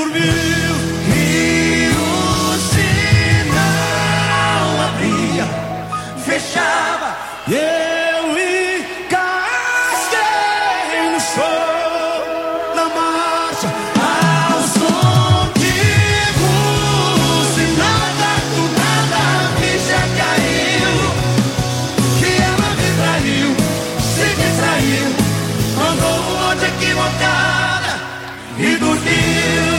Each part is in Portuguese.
dormiu e o sinal abria, fechava e eu encasquei no chão, na marcha, ao som de buzinada, do nada a ficha caiu, que ela me traiu, se distraiu, andou onde equivocada e dormiu.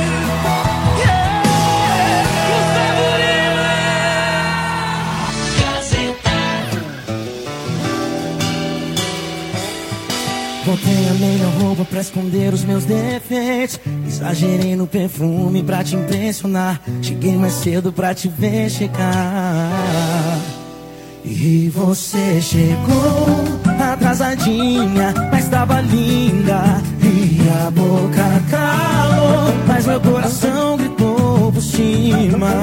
Botei a melhor roupa pra esconder os meus defeitos. Exagerei no perfume pra te impressionar. Cheguei mais cedo pra te ver chegar. E você chegou atrasadinha, mas tava linda. E a boca calou, mas meu coração gritou por cima.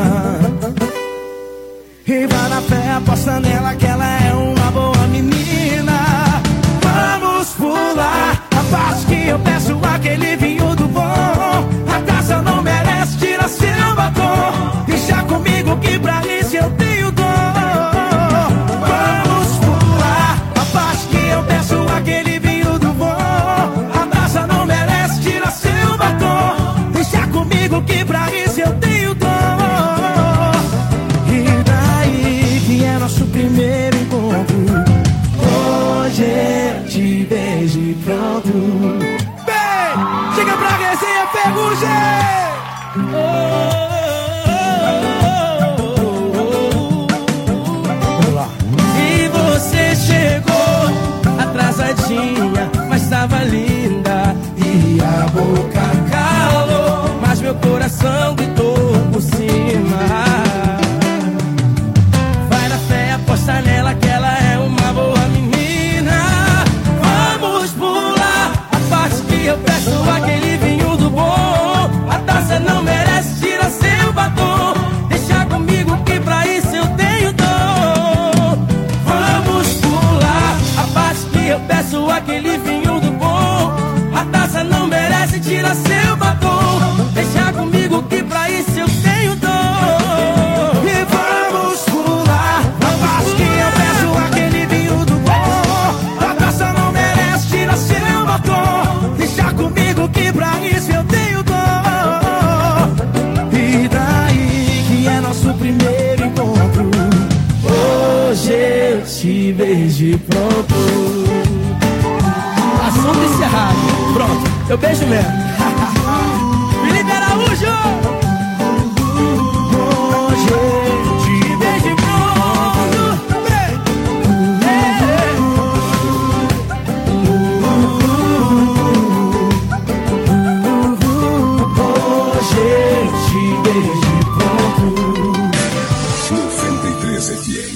E vai na fé, aposta nela que ela é uma boa menina. Vamos pular a parte que eu peço aquele vinho do bom. A taça não merece, tira seu batom. Deixa comigo que pra isso eu tenho dom. Vamos pular a parte que eu peço aquele vinho do bom. A taça não merece, tira seu batom. Deixa comigo que pra isso eu tenho dom. E daí que é nosso primeiro encontro. Hoje eu te beijo e pronto. Bem, chega pra resenha, Ferrugem! E você chegou atrasadinha, mas tava linda. E a boca calou, mas meu coração gritou por cima. Vai na fé, aposta nela que ela é uma boa menina. Vamos pular a parte que eu peço aquele vinho do bom. A taça não merece, tira seu batom. Deixa comigo que pra isso eu tenho dom. Vamos pular a parte que eu peço aquele vinho do bom. A taça não merece, tira seu batom. Deixa comigo que pra isso eu tenho dom. E vamos pular a parte que eu peço aquele vinho do bom. A taça não merece, tira seu batom. Deixa comigo que pra isso eu tenho dom. E daí que é nosso primeiro encontro. Hoje eu te beijo e pronto. Assunto encerrado. Pronto, eu beijo mesmo. Felipe Araújo! Hoje eu te beijo e pronto. Hoje eu te beijo e pronto. 93 FM.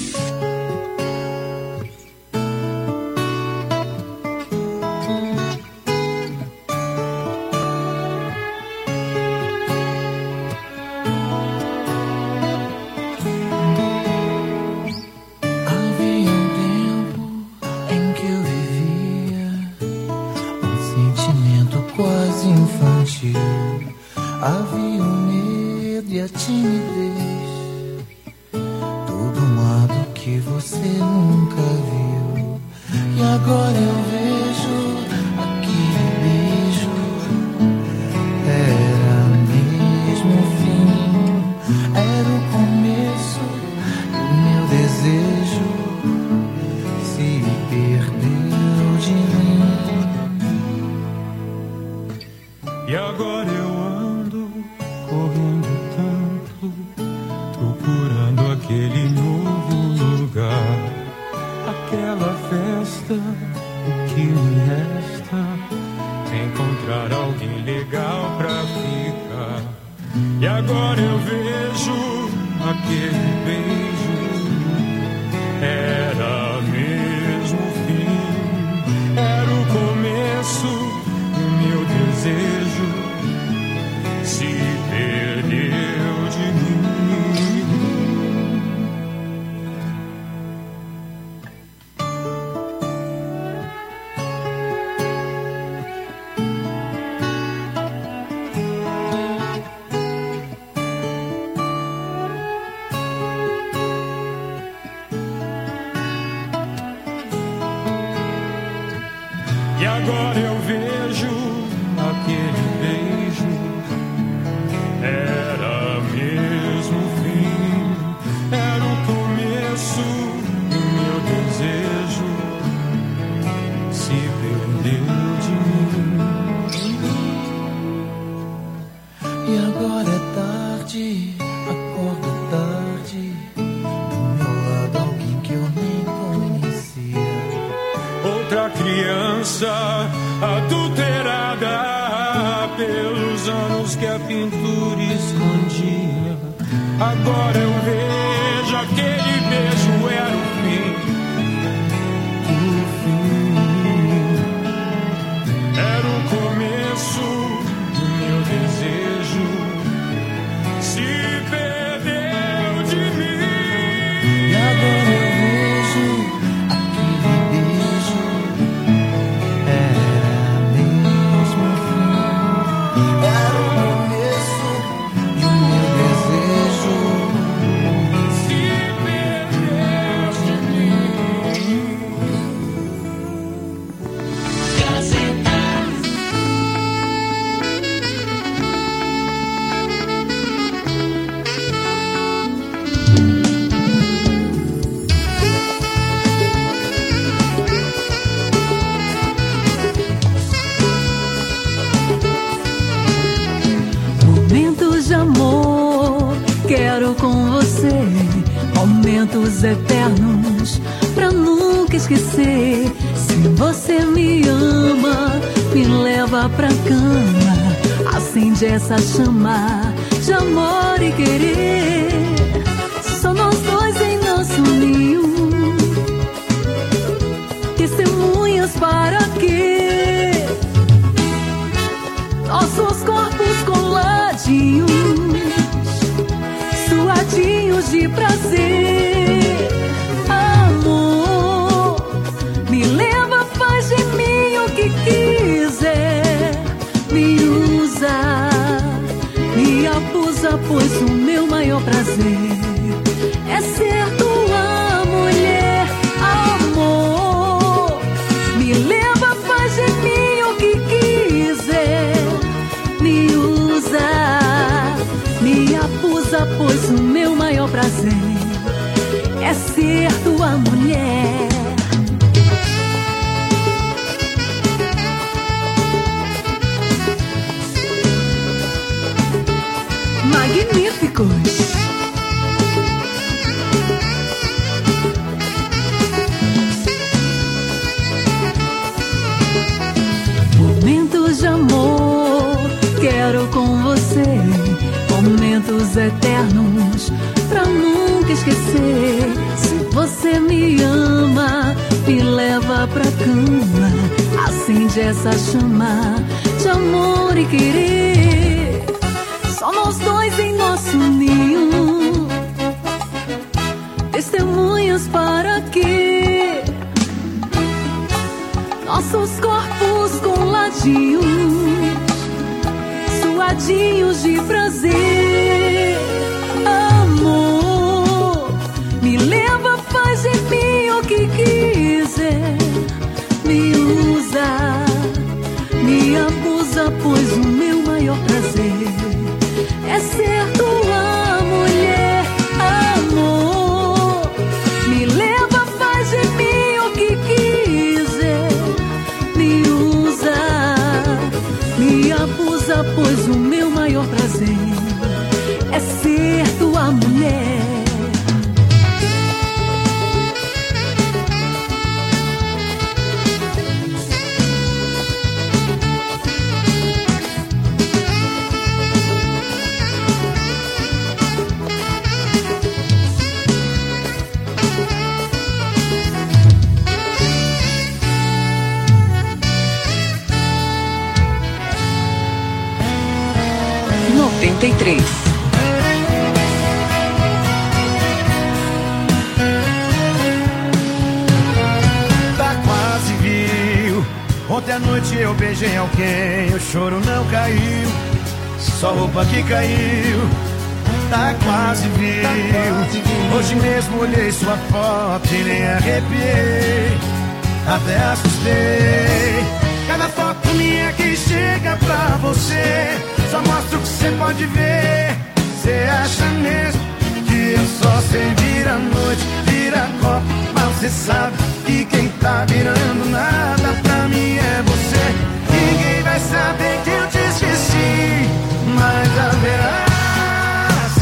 Havia um tempo em que eu vivia um sentimento quase infantil. Havia o medo e a timidez, todo um lado que você nunca viu. E agora eu vejo aquele beijo. Era mesmo o fim, era o começo do meu desejo. Se perdeu de mim. E agora eu ando correndo tanto, procurando aquele novo lugar, aquela festa. O que me resta é encontrar alguém legal pra ficar. E agora eu vejo aquele beijo. Era mesmo o fim, era o começo do meu desejo. Se perdeu de mim. tarde, acorda tarde, do meu lado alguém que eu nem conhecia. Outra criança adulterada pelos anos que a pintura escondia. Agora eu vejo aquele beijo era o fim. Era o começo do meu desejo. Se perdeu de mim. E agora eu vejo aquele beijo. Era mesmo fim. Era o começo do meu desejo. Se perdeu de mim. Momentos de amor, quero com você. Momentos eternos, pra nunca esquecer. Se você me ama, me leva pra cama. Acende essa chama de amor e querer. Só nós dois em nosso ninho. Testemunhas para quê? Nossos corpos coladinhos, suadinhos de prazer. Amor, me leva, faz de mim o que quiser. Me usa, me abusa, pois o meu maior prazer é ser tua mulher. Amor, me leva, faz de mim o que quiser. Me usa, me abusa, pois o meu maior prazer é ser tua mulher. Magníficos. Momentos de amor, quero com você. Momentos eternos, pra nunca esquecer. Se você me ama, me leva pra cama. Acende essa chama de amor e querer. Só nós dois em nosso ninho. Testemunhas para quê? Nossos corpos coladinhos, suadinhos de prazer. Amor, me leva, faz de mim o que quiser. Me usa, me abusa, pois o meu maior prazer é ser tua mulher. Amor, me leva, faz de mim o que quiser. Me usa, me abusa, pois o meu maior prazer é ser tua mulher. Tá quase viu. Ontem à noite eu beijei alguém, o choro não caiu, só roupa que caiu. Tá quase viu. Hoje mesmo olhei sua foto e nem arrepiei, até assustei. Cada foto minha que chega pra você só mostra o que você pode ver. Você acha mesmo que eu só sei virar noite, vira copo, mas você sabe que quem tá virando nada pra mim é você. Ninguém vai saber que eu te esqueci, mas haverá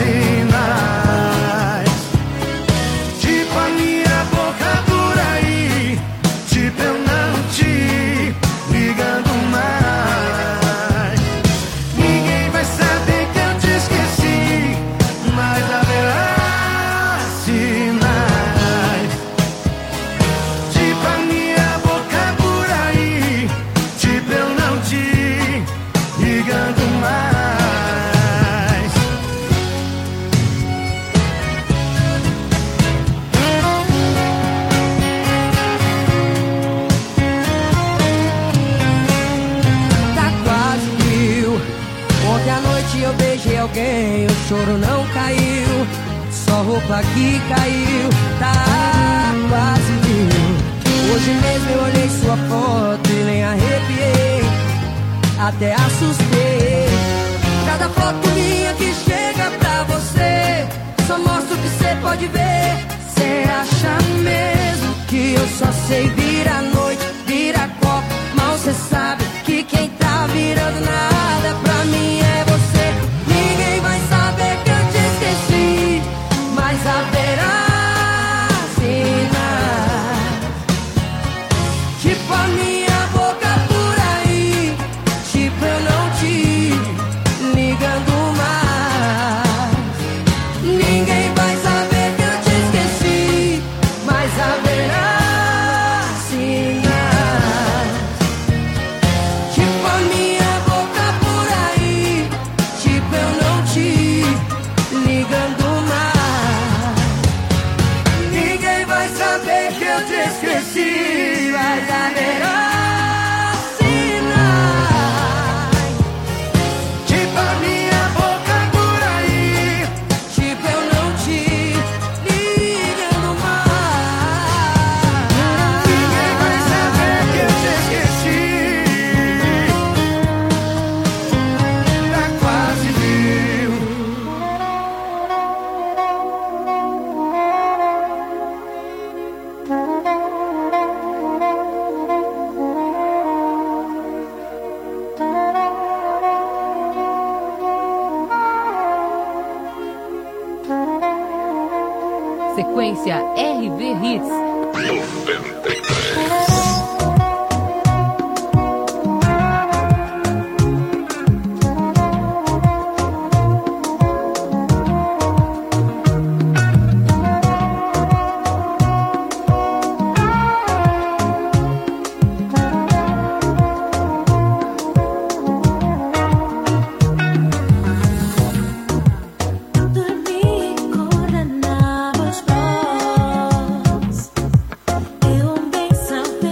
alguém, o choro não caiu, só roupa que caiu, tá quase viu. Hoje mesmo eu olhei sua foto e nem arrepiei, até assustei. Cada foto minha que chega pra você só mostra o que cê pode ver. Cê acha mesmo que eu só sei virar noite, virar copo? Mal cê sabe que quem tá virando nada pra mim é você. Ninguém vai saber que eu te esqueci, mas haverá sinais, tipo a minha boca por aí, tipo eu não te ligando mais. Ninguém vai saber que eu te esqueci, mas haverá sinais, tipo a minha boca por aí, tipo eu não te ligando mais. Ninguém vai saber que eu te esqueci, mas haverá sinais, tipo a minha boca por aí, tipo eu não te ligando mais. Ninguém vai saber que eu te esqueci, tá quase viu. Sequência RV Hits. Dormí coordenamos vos, eu bem sabia.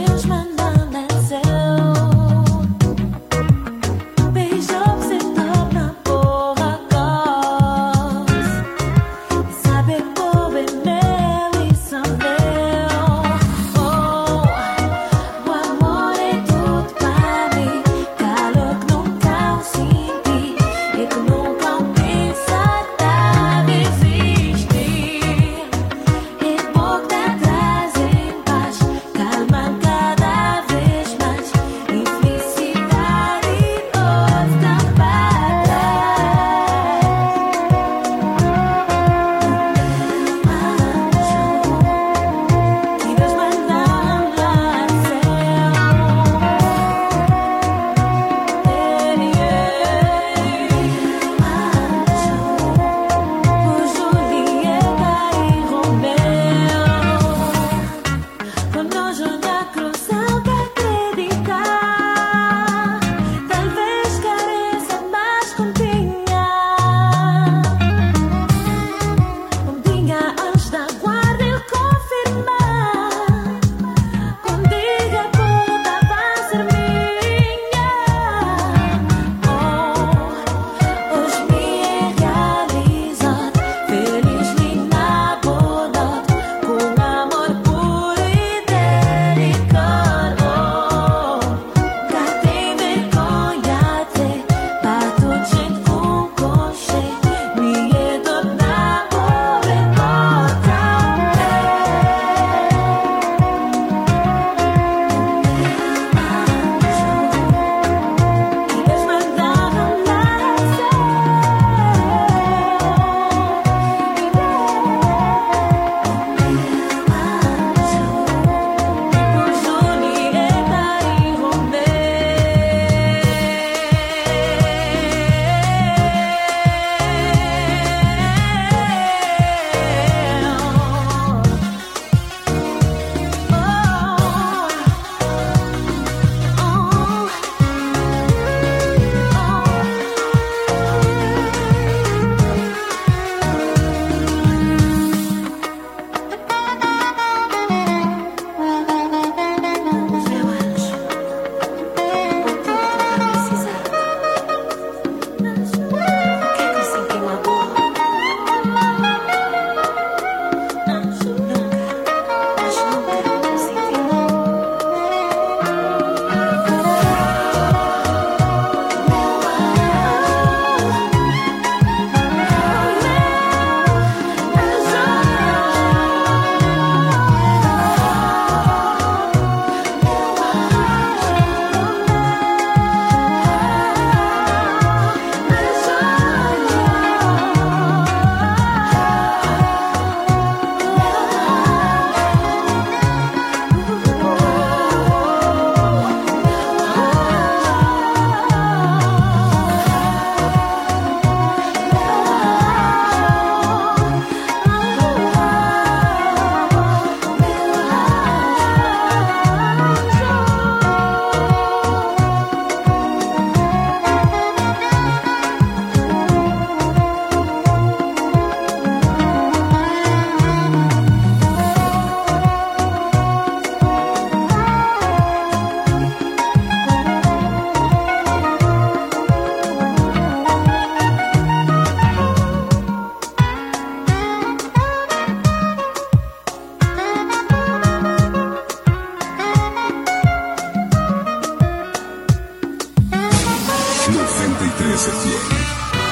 Experiência FM.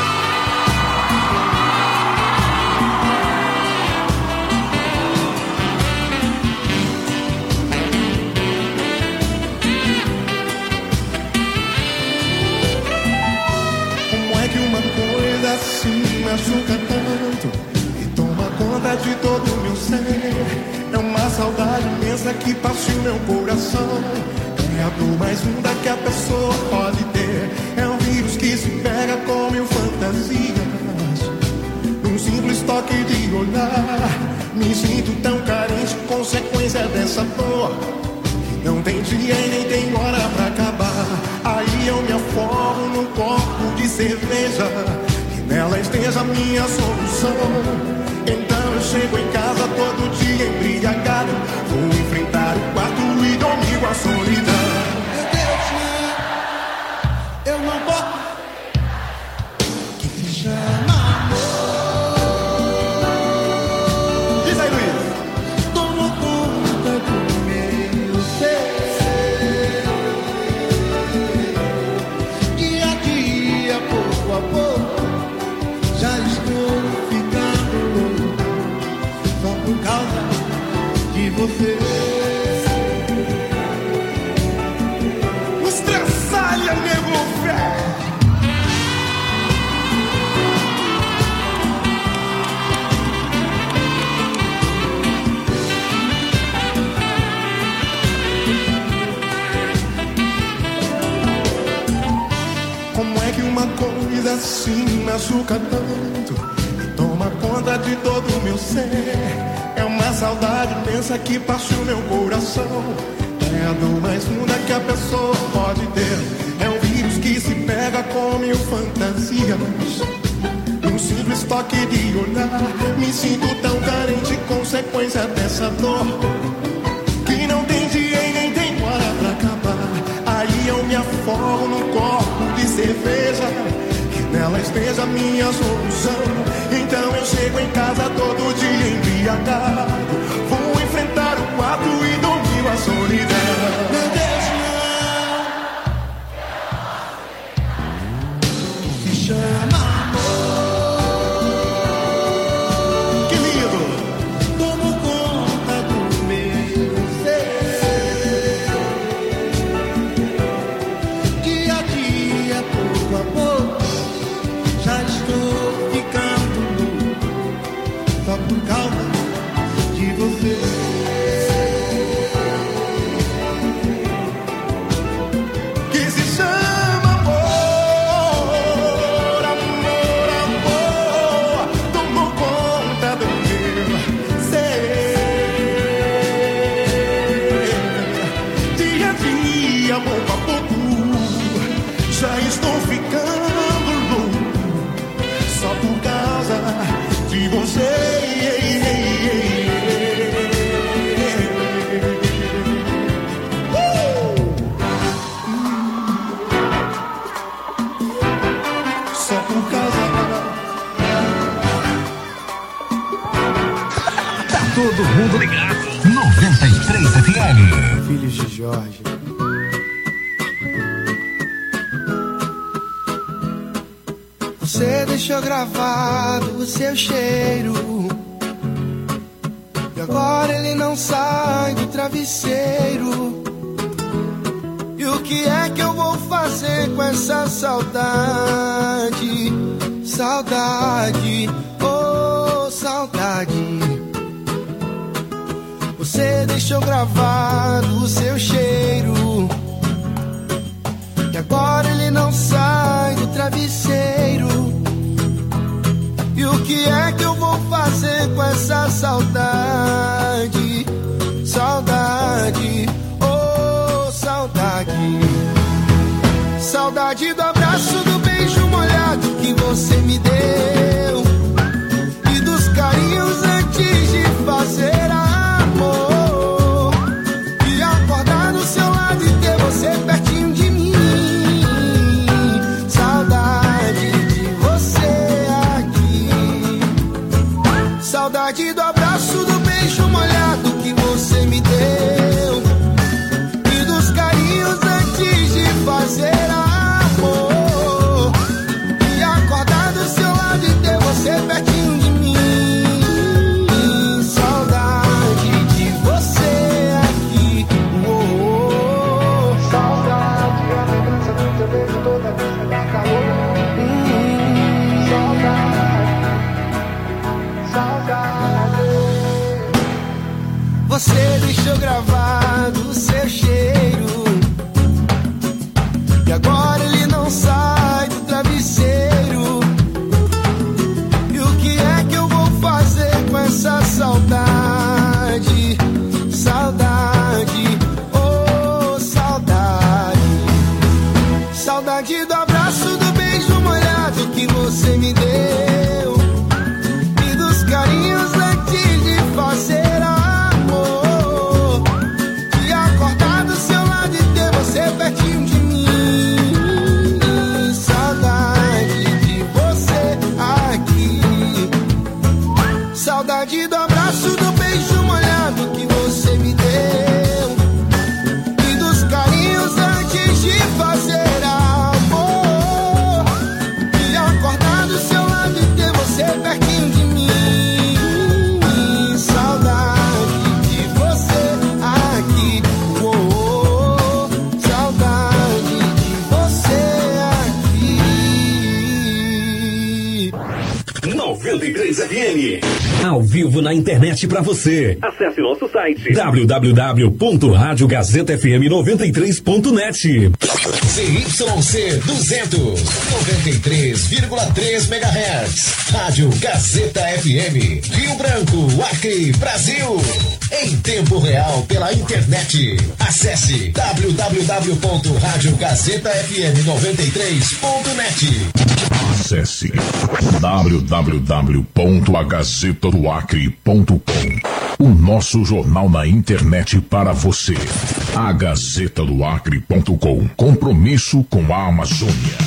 Assim machuca tanto e toma conta de todo o meu ser. É uma saudade imensa que parte o meu coração. É a dor mais funda que a pessoa pode ter. É um vírus que se pega com mil fantasias. Num simples toque de olhar, me sinto tão carente, consequência dessa dor. Não tem dia e nem tem hora pra acabar. Aí eu me afogo num copo de cerveja. Nela esteja a minha solução. Então eu chego em casa todo dia embriagado. Vou enfrentar o quarto e domingo a solidão. Meu Deus, eu não posso. Que se chama amor. Diz aí, Luiz. Tomo conta do meu ser. Dia a dia, pouco a pouco. Já estou ficando louco só por causa de você. Estrassalha, nego, fé. Como é que uma coisa assim machuca tanto e toma conta de todo o meu ser? É uma saudade imensa que parte o meu coração. É a dor mais funda que a pessoa pode ter. É um vírus que se pega com mil fantasias. Num simples toque de olhar, me sinto tão carente, consequência dessa dor que não tem dia e nem tem hora pra acabar. Aí eu me afogo num copo de cerveja. Que nela esteja a minha solução. Então eu chego em casa todo dia embriagado. Vou enfrentar o quarto e domingo a solidão. Meu Deus, não. Se chama amor. Que lindo. Tomo conta do meu ser. Dia a dia, pouco a pouco. Já estou ficando louco só por causa de você. Que se chama amor, amor, amor. Tomou conta do meu ser. Dia a dia, pouco a pouco. Já estou ficando louco só por causa de você. Só por causa. Tá todo mundo ligado. 93 FM. Filhos de Jorge. Você deixou gravado o seu cheiro e agora ele não sai do travesseiro. E o que é que eu vou fazer com essa saudade? Saudade, oh saudade. Você deixou gravado o seu cheiro e agora ele não sai do travesseiro. E o que é que eu vou fazer com essa saudade? Saudade, oh saudade. Saudade do abraço, do beijo molhado que você me deu e dos carinhos antes de fazer amor. E acordar do seu lado e ter você pertinho de mim. Saudade de você aqui. Saudade do abraço, você deixou gravado o seu cheiro. E agora ele não sai do travesseiro. E o que é que eu vou fazer com essa saudade? Saudade, oh saudade. Saudade do abraço, do beijo molhado que você me deu. E dos carinhos antes de fazer amor. De acordar do seu lado e ter você pertinho de mim. Saudade do abraço, do beijo molhado que você me deu. E dos carinhos antes de fazer amor. E acordar do seu lado e ter você pertinho de mim. Saudade de você aqui. Oh, oh, saudade de você aqui. 93 FM. Ao vivo na internet pra você. Acesse nosso site www.radiogazetafm93.net. ZYC 200, 93,3 MHz. Rádio Gazeta FM. Rio Branco, Acre, Brasil. Em tempo real pela internet. Acesse www.radiogazetafm93.net. Acesse www.agazetadoacre.com. O nosso jornal na internet para você. agazetadoacre.com. Compromisso com a Amazônia.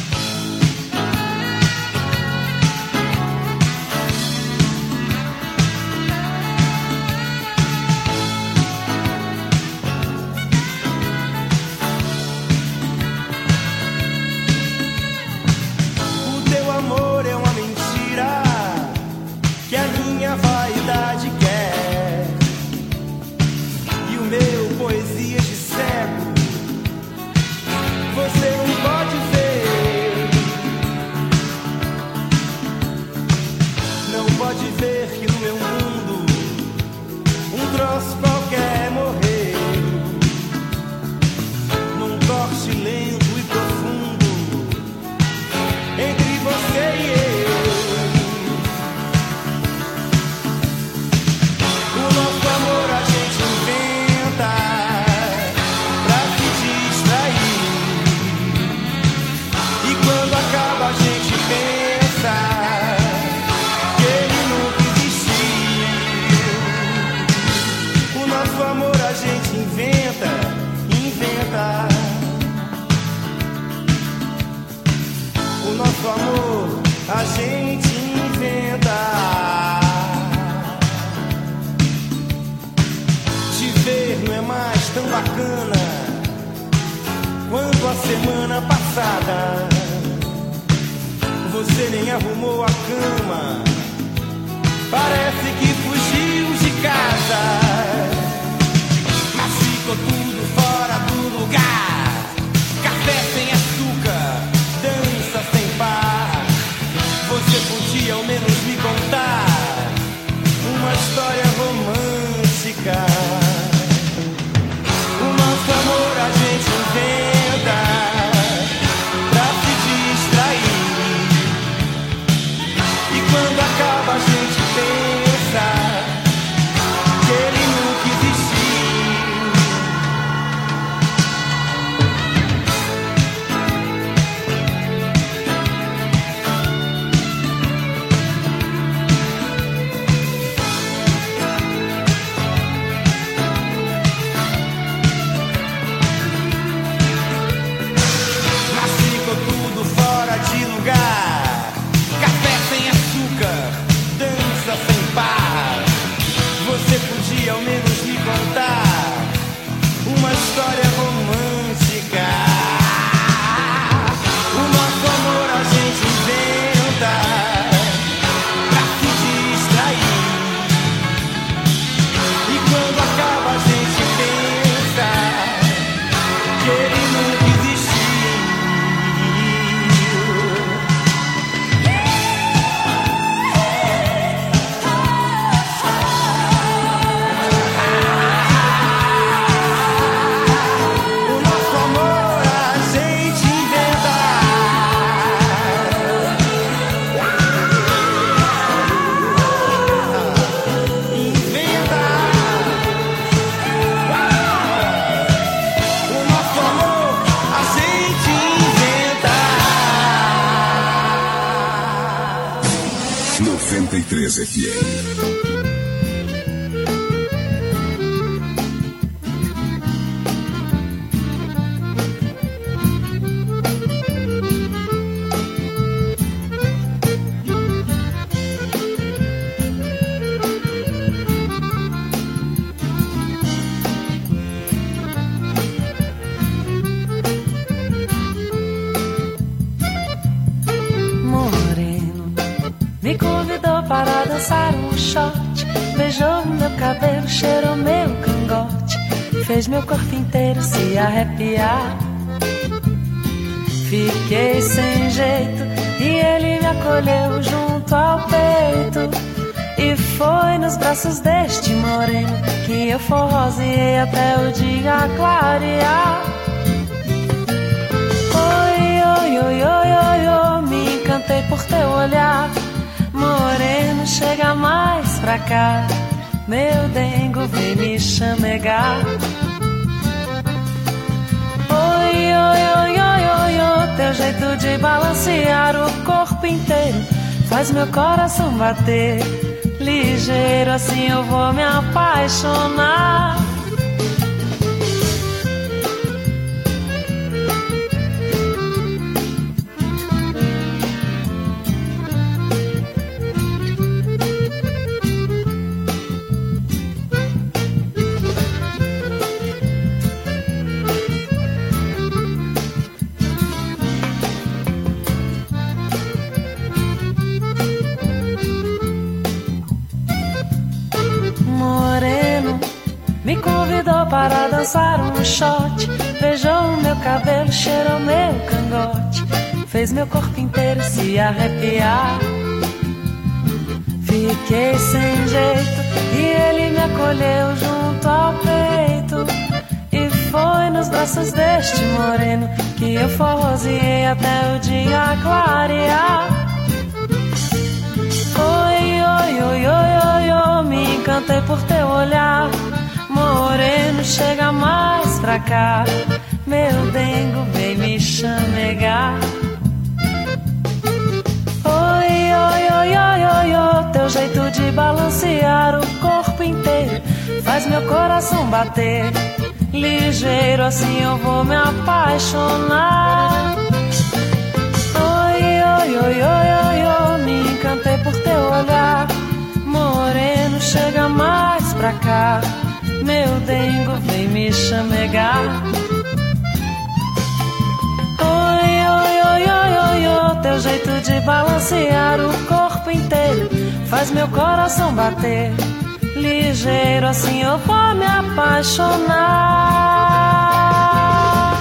Quando acaba a gente pensa que ele 93 FM. Para dançar um shot, beijou meu cabelo, cheirou meu cangote, fez meu corpo inteiro se arrepiar. Fiquei sem jeito e ele me acolheu junto ao peito, e foi nos braços deste moreno que eu forroseei até o dia clarear. Oi, oi, oi, oi, oi, oi, me encantei por teu olhar. Moreno, chega mais pra cá, meu dengo vem me chamegar. Oi, oi, oi, oi, oi, oi, teu jeito de balancear o corpo inteiro faz meu coração bater ligeiro, assim eu vou me apaixonar. Me convidou para dançar um shot, beijou meu cabelo, cheirou meu cangote, fez meu corpo inteiro se arrepiar. Fiquei sem jeito e ele me acolheu junto ao peito, e foi nos braços deste moreno que eu forroseei até o dia clarear. Oi, oi, oi, oi, oi, oi, me encantei por teu olhar. Moreno, chega mais pra cá, meu dengo vem me chamegar. Oi, oi, oi, oi, oi, oi, teu jeito de balancear o corpo inteiro faz meu coração bater ligeiro, assim eu vou me apaixonar. Oi, oi, oi, oi, oi, oi, me encantei por teu olhar. Moreno, chega mais pra cá, meu dengo vem me chamegar. Oi, oi, oi, oi, oi, oi, teu jeito de balancear o corpo inteiro faz meu coração bater ligeiro, assim eu vou me apaixonar.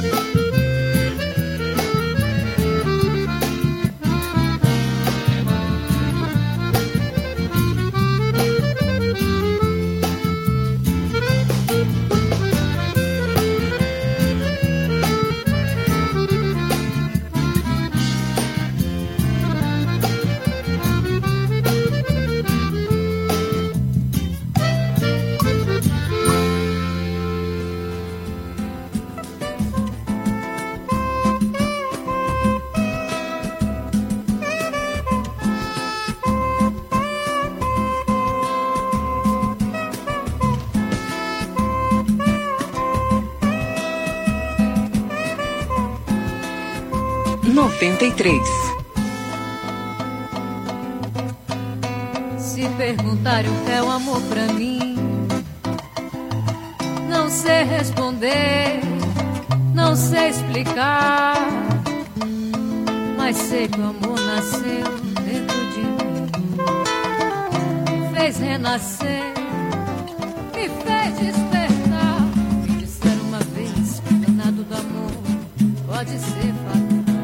Se perguntarem o que é o amor pra mim, não sei responder, não sei explicar, mas sei que o amor nasceu dentro de mim, me fez renascer, me fez despertar. Me disseram uma vez que o danado do amor pode ser fatal,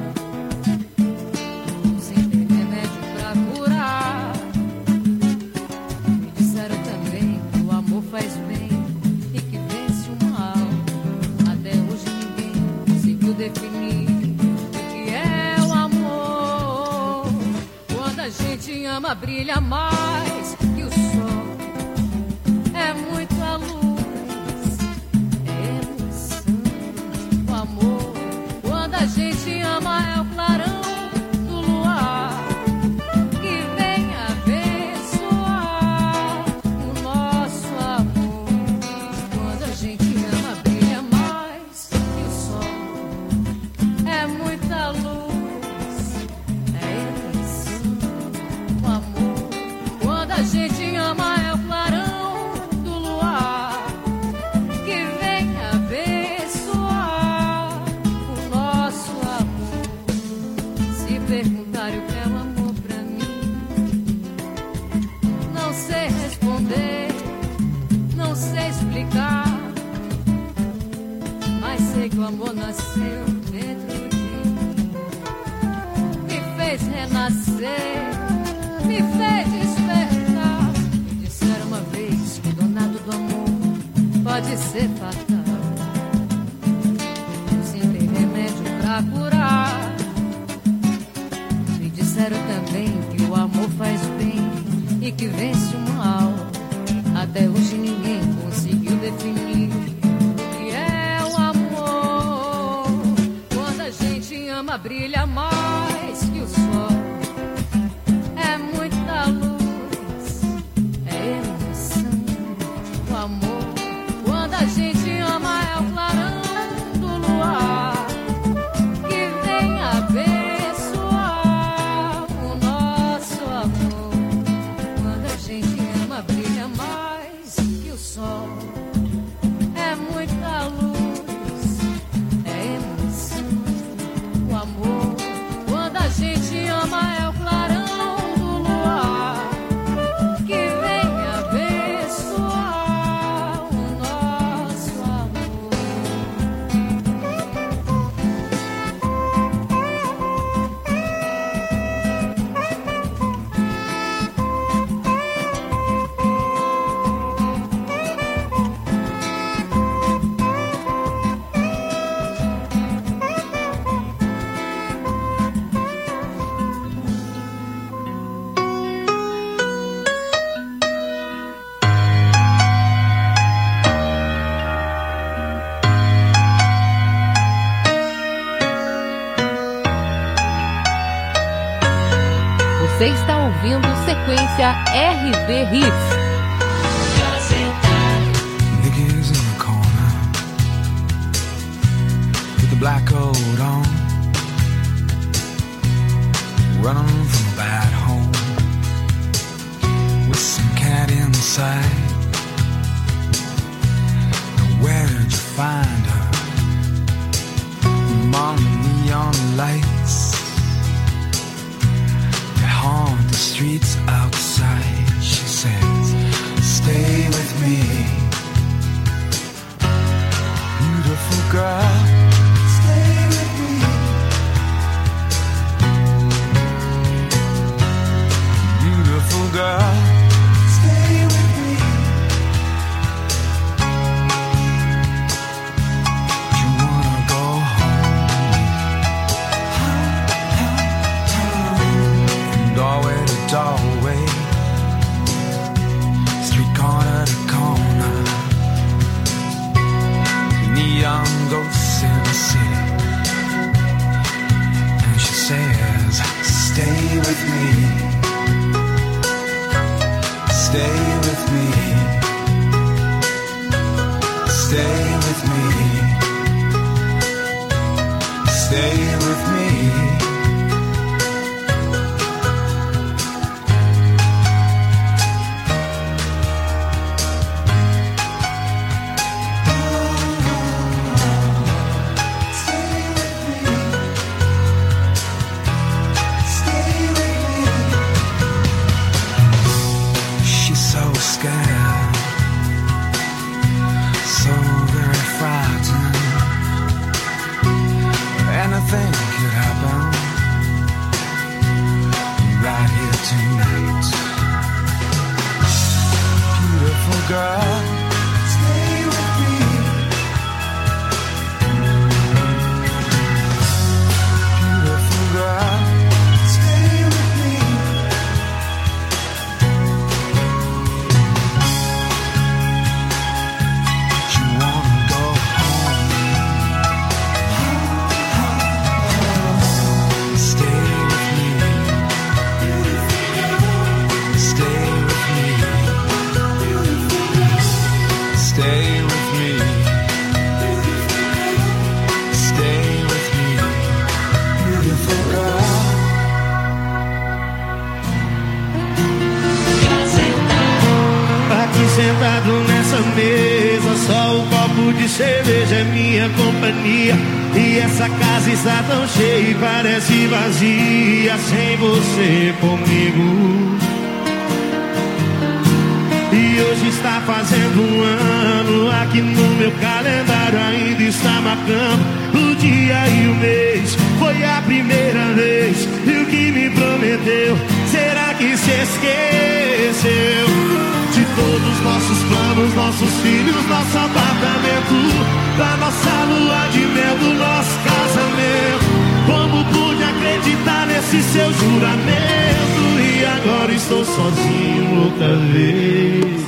definir o que é o amor. Quando a gente ama, brilha mais que o sol. É muito a luz, é emoção. O amor, quando a gente ama, é o clarão do luar que vem a ver. o amor nasceu dentro de mim. Me fez renascer, me fez despertar. Me disseram uma vez que o danado do amor pode ser fatal. Sim, tem remédio pra curar. Me disseram também que o amor faz bem e que vence o mal. Até hoje ninguém conseguiu definir o que é o amor. Quando a gente ama, brilha mais que o sol. É muita luz, é emoção. O amor, quando a gente ama, é o clarão do luar que vem abençoar o nosso amor. Quando a gente ama, brilha mais que o sol. É muita luz, é emoção. O amor, quando a gente ama, é o clarão do luar que vem abençoar o nosso amor. Você está ouvindo sequência RB Hits. Niggas in the corner with the black coat on, running from a bad home with some cat inside. Now where did you find her? Among the neon lights that haunt the streets outside. She says, stay with me, beautiful girl, stay with me, beautiful girl, stay with me. You wanna go home, doorway to doorway, street corner to corner, neon ghosts in the city. And she says, stay with me, stay with me, stay with me, stay with me. She's so scared, so very frightened. Anything could happen right here tonight. Beautiful girl, stay with me. Beautiful girl, stay with me. You wanna go home, stay with me, stay with me, stay with me, stay with me, beautiful girl. Aqui sentado nessa mesa, só o copo de cerveja é minha companhia. E essa casa está tão cheia e parece vazia sem você comigo. E hoje está fazendo um ano, aqui no meu calendário ainda está marcando dia e o mês. Foi a primeira vez. E o que me prometeu, será que se esqueceu? De todos os nossos planos, nossos filhos, nosso apartamento, da nossa lua de mel, do nosso casamento. Como pude acreditar nesse seu juramento? E agora estou sozinho outra vez.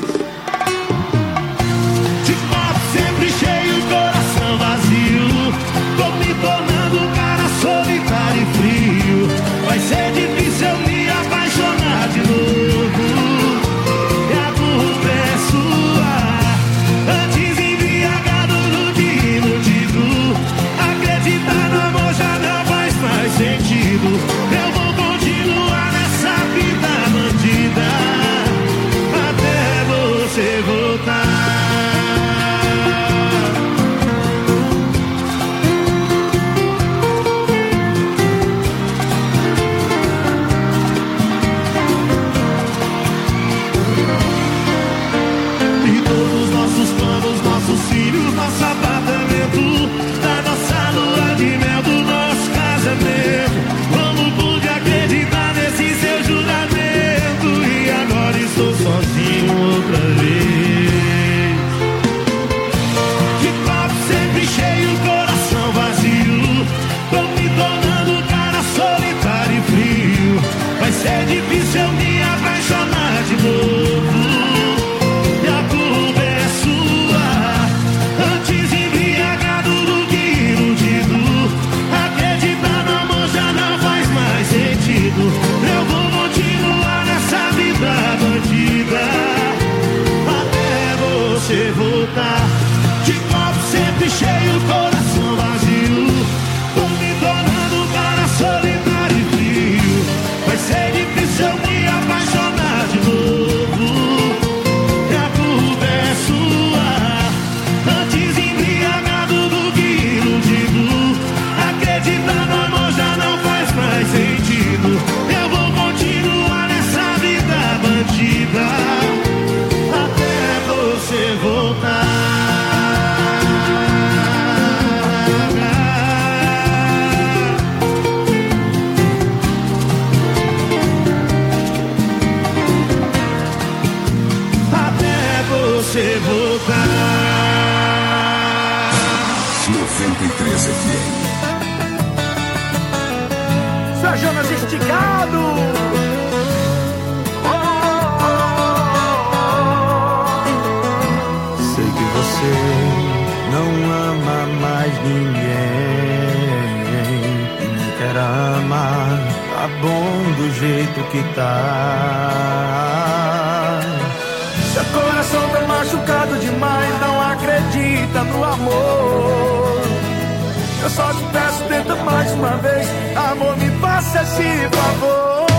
De copo sempre cheio, coração vazio. Tô me tornando um cara solitário e frio. Vai ser difícil eu me apaixonar de novo. E a culpa é sua. Antes embriagado no que não digo. Acreditar no amor já não faz mais sentido. Eu vou continuar nessa vida bandida até você voltar. Nosso apartamento, da nossa lua de mel, do nosso casamento. Como pude acreditar nesse seu juramento? E agora estou sozinho outra vez. De copo sempre cheio, coração vazio. Tô me tornando um cara solitário e frio. Vai ser difícil eu me apaixonar de novo. Eu vou continuar nessa vida bandida até você voltar. De copo sempre cheio, coração vazio. Tô me tornando um cara solitário e frio. Vai ser difícil eu me apaixonar de novo. E a culpa é sua. Antes embriagado do que iludido. Acreditar no amor já não faz mais sentido. Eu vou continuar nessa vida bandida até você voltar. Até você voltar. 93 FM. Jonas esticado. Sei que você não ama mais ninguém. Não quer amar, tá bom do jeito que tá. Seu coração tá machucado demais, não acredita no amor. Eu só te peço, tenta mais uma vez. Amor, me faça esse favor.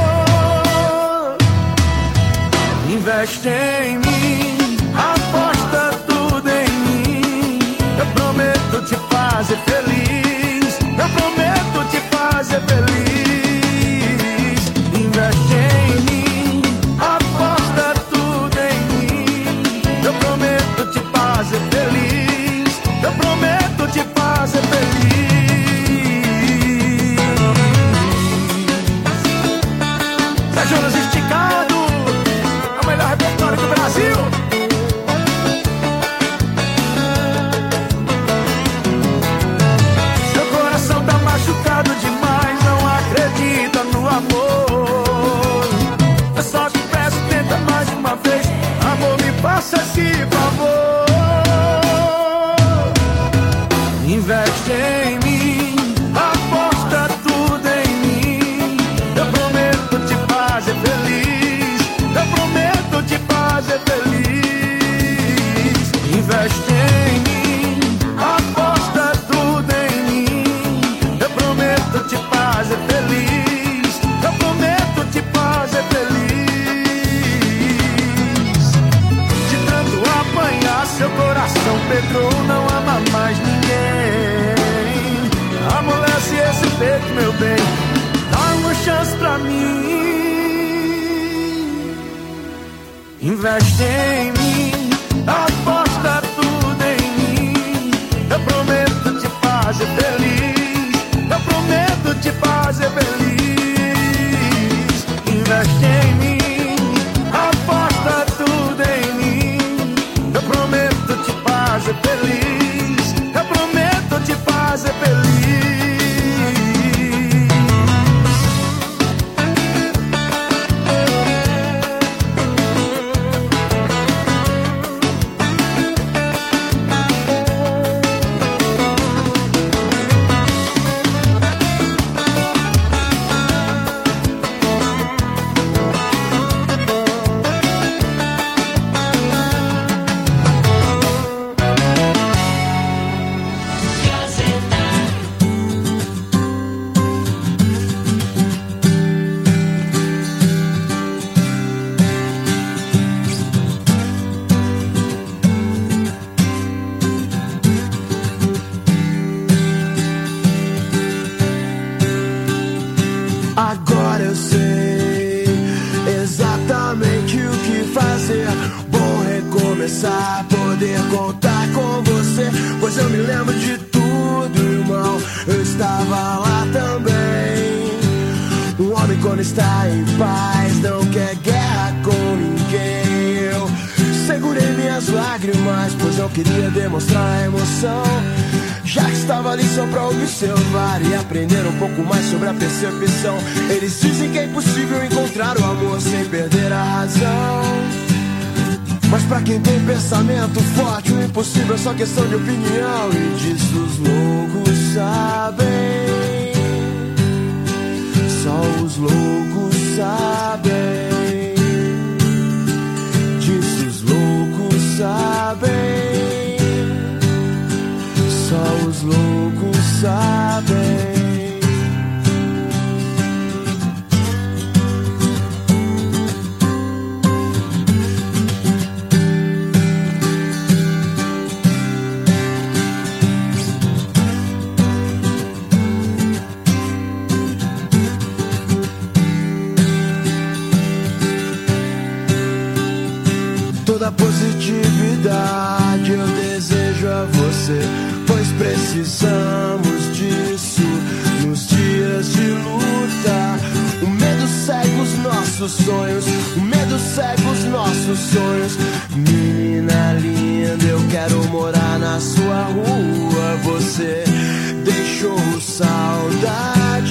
Investe em mim, aposta tudo em mim. Eu prometo te fazer feliz. Eu prometo te fazer feliz. Investe em mim, aposta tudo em mim. Eu prometo te fazer feliz. Eu prometo te fazer feliz. Jonas esticado, é o melhor repertório do Brasil. Seu coração tá machucado demais, não acredita no amor. Eu só te peço, tenta mais uma vez. Amor, me faça esse favor. Investe em mim, aposta tudo em mim. Eu prometo te fazer feliz. Eu prometo te fazer feliz. Investe em mim, aposta tudo em mim. Eu prometo te fazer feliz. Eu prometo te fazer feliz. De tanto apanhar, seu coração pegou, não ama mais ninguém. Amolece esse peito, meu bem, dá uma chance pra mim. Investe em mim, aposta tudo em mim. Eu prometo te fazer feliz. prometo te fazer feliz. Investe em mim, aposta tudo em mim. Eu prometo te fazer feliz. Eu prometo te fazer feliz. Agora eu sei exatamente o que fazer. Bom recomeçar, poder contar com você. Pois eu me lembro de tudo, irmão. Eu estava lá também. Um homem quando está em paz não quer guerra com ninguém. Eu segurei minhas lágrimas, pois eu queria demonstrar a emoção. Já que estava ali só pra observar e aprender um pouco mais sobre a percepção. Eles dizem que é impossível encontrar o amor sem perder a razão. Mas pra quem tem pensamento forte, o impossível é só questão de opinião. E disso os loucos sabem. Só os loucos sabem. Disso os loucos sabem. Só os loucos sabem. Toda positividade eu desejo a você, pois precisamos disso nos dias de luta. O medo cega os nossos sonhos, o medo cega os nossos sonhos. Menina linda, eu quero morar na sua rua. Você deixou saudade,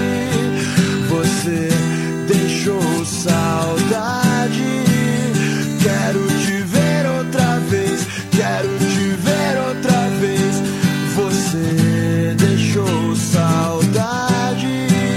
você deixou saudade. Quero te ver outra vez, quero te ver outra vez. Você deixou saudade.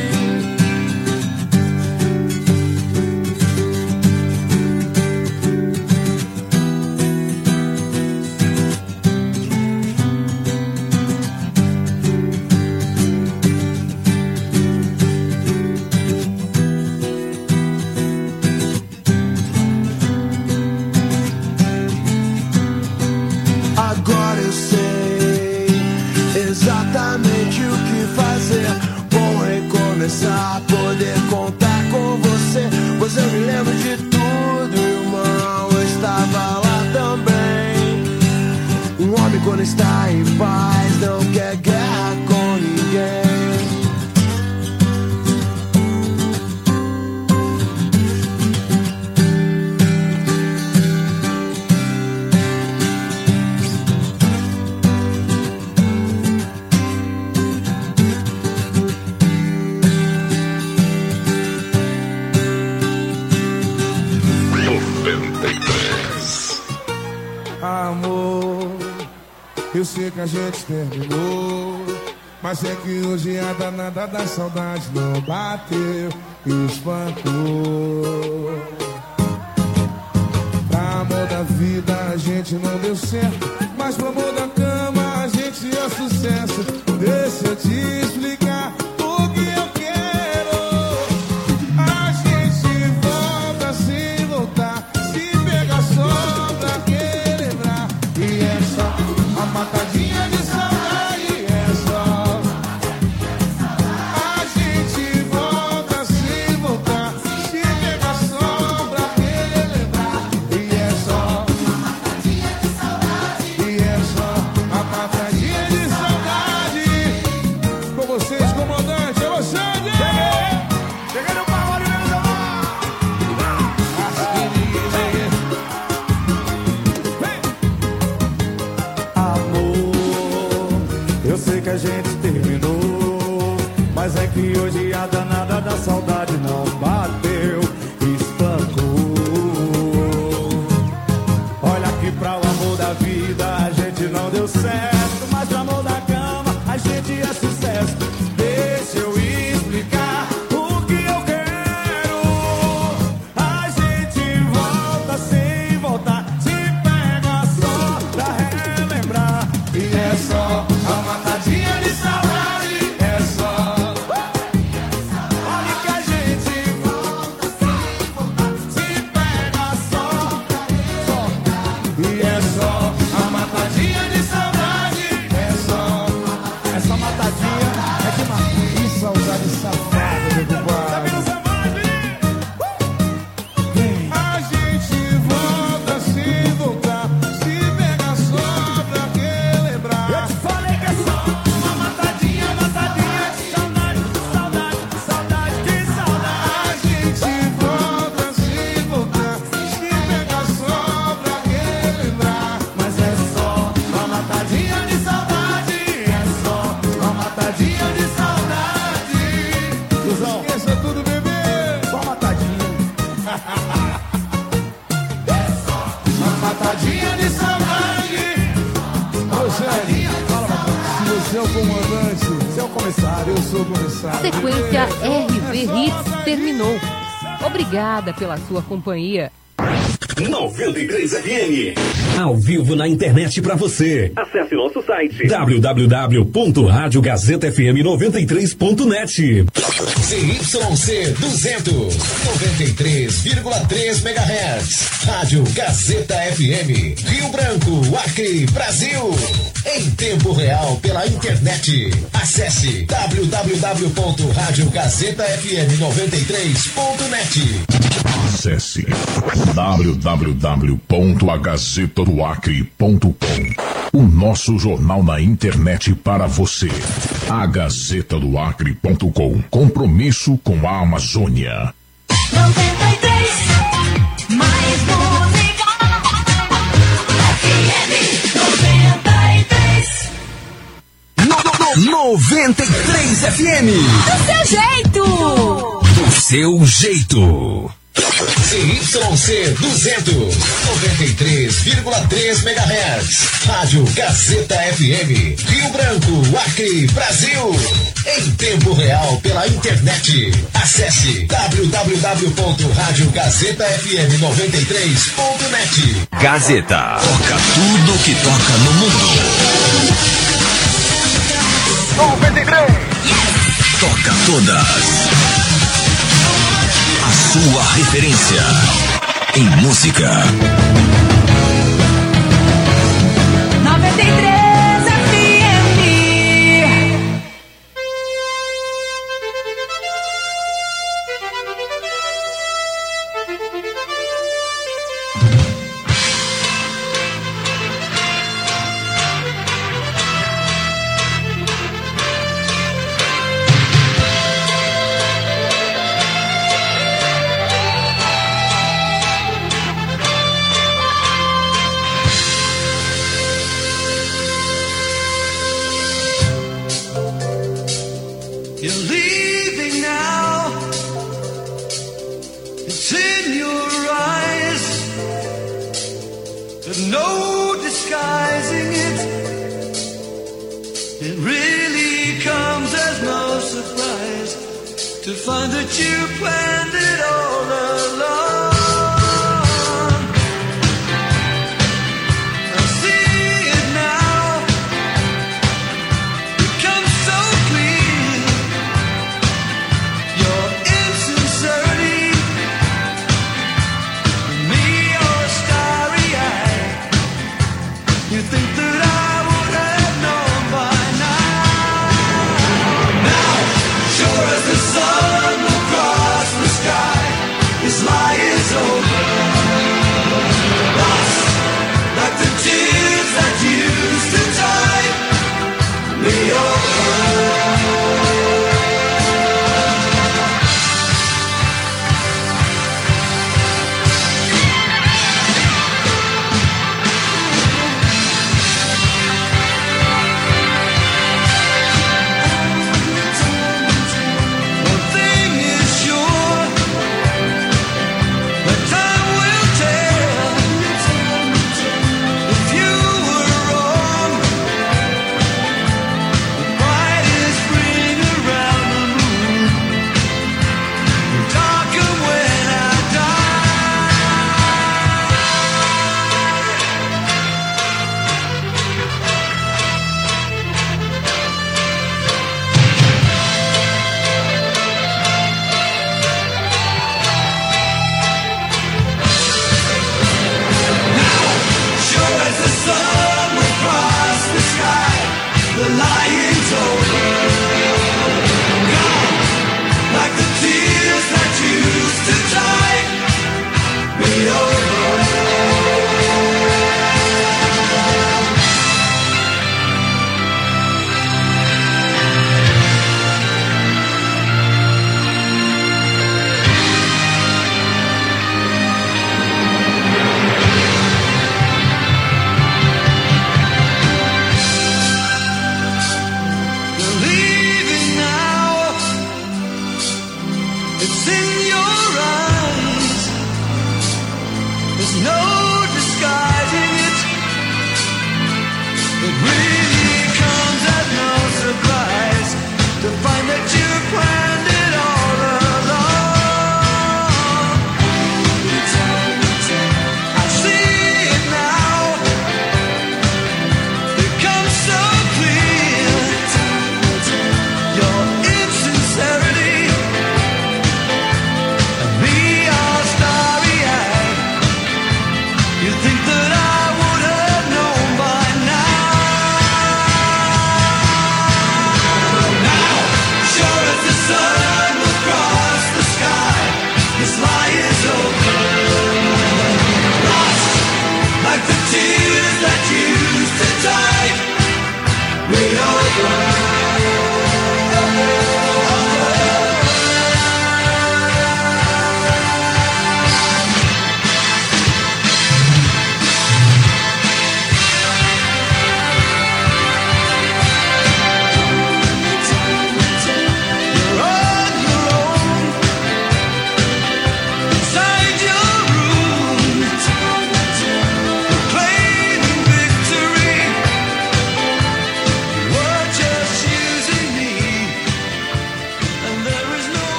Agora eu sei exatamente o que fazer. Bom recomeçar, poder contar com você. Pois eu me lembro de tudo, irmão. Eu estava lá também. Um homem quando está em paz não quer guerra com ninguém. Amor, eu sei que a gente terminou, mas é que hoje a danada da saudade não bateu e espantou. Pra amor da vida a gente não deu certo, mas pro amor da cama a gente é sucesso. Deixa eu te explicar o que eu quero. A gente volta sem voltar, se pegar só pra relembrar. E é só a matadinha de saudade, é só. A gente volta sem voltar, se pegar só pra relembrar. E é só a matadinha de saudade, e é só a matadinha de saudade. Com que hoje a danada da saudade não bateu, espancou. Olha que pra o amor da vida a gente não deu certo, mas pro amor da cama a gente é sucesso. Deixa eu explicar o que eu quero. A gente volta sem voltar, se pega só pra relembrar. E é só a matadinha de saudade, é só. Olha que a gente volta sem voltar, se pega só. E é só a matadinha de saudade, é só. Essa matadinha é de uma. Que saudade safada, meu compadre. A gente volta sem voltar, se pega só pra relembrar. Eu te falei que é só uma matadinha, matadinha de saudade, saudade, saudade, que saudade. A gente volta sem voltar, se pega só pra relembrar. Mas é só uma matadinha de saudade, é só uma matadinha de saudade. Cusão, esqueça tudo, bebê, só matadinha. Uma matadinha de saudade. Ô, Sérgio, fala uma coisa. Se você é o comandante, você é o comissário, eu sou o comissário. Sequência RV Hits terminou. Obrigada pela sua companhia. 93 FM. Ao vivo na internet pra você. Acesse nosso site www.radiogazetafm93.net. ZYC 200, 93,3 MHz. Rádio Gazeta FM. Rio Branco, Acre, Brasil. Em tempo real pela internet. Acesse www.radiogazetafm93.net. Acesse www.agazetadoacre.com. O nosso jornal na internet para você. agazetadoacre.com. Compromisso com a Amazônia. 93, mais música. FM 93. 93 FM. Do seu jeito. Do seu jeito. ZYC 200, 93,3 MHz. Rádio Gazeta FM. Rio Branco, Acre, Brasil. Em tempo real pela internet. Acesse www.radiogazetafm93.net. Gazeta. Toca tudo que toca no mundo. 93. Toca todas. A sua referência em música. 93 FM. You're leaving now. It's in your eyes. There's no disguising it. It really comes as no surprise to find that you planned it all along. I see it now. It comes so clear. Your insincerity, me, your starry-eyed. You think that I would have known by now. Now, sure as the sun will cross the sky.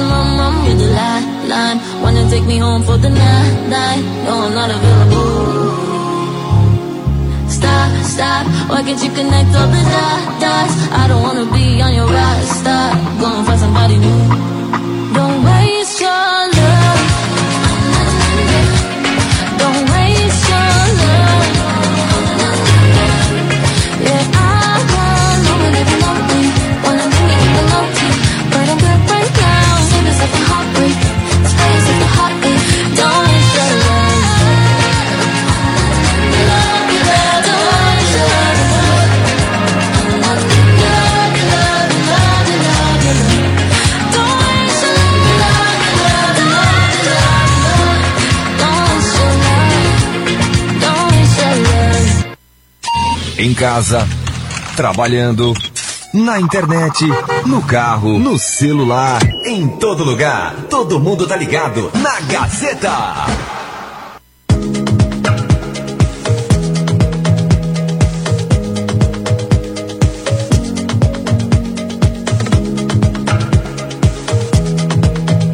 your mom, you're the lifeline. Wanna take me home for the night. No, I'm not available. Stop, why can't you connect all the dots? I don't wanna be on your roster. Go and find somebody new. Don't waste your love. Don't waste your love. Yeah, I want no one ever know me. Wanna bring me even low key, but I'm good right now. Save yourself a heartbreak. Spray yourself a heartbeat. Don't waste your love. Em casa, trabalhando, na internet, no carro, no celular, em todo lugar. Todo mundo tá ligado na Gazeta.